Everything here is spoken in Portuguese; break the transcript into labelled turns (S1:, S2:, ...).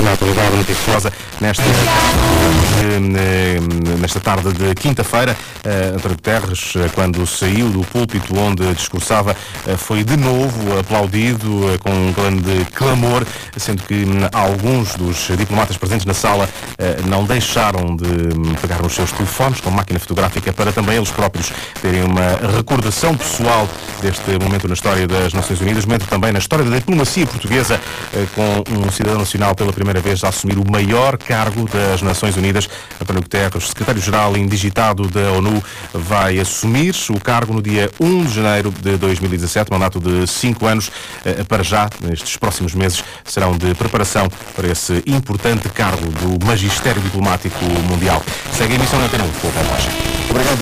S1: na atualidade noticiosa nesta tarde de quinta-feira. António Guterres, quando saiu do púlpito onde discursava, foi de novo aplaudido com um grande clamor, sendo que alguns dos diplomatas presentes na sala não deixaram de pegar nos seus telefones com máquina fotográfica para também eles próprios terem uma recordação pessoal deste momento na história das Nações Unidas, momento também na história da diplomacia portuguesa, com um cidadão nacional pela primeira vez a assumir o maior cargo das Nações Unidas. António Guterres, secretário-geral indigitado da ONU, vai assumir o cargo no dia 1 de janeiro de 2017, mandato de 5 anos. Para já, nestes próximos meses, serão de preparação para esse importante cargo do magistério diplomático mundial. Segue a emissão na Antena 1 com a reportagem. Obrigado.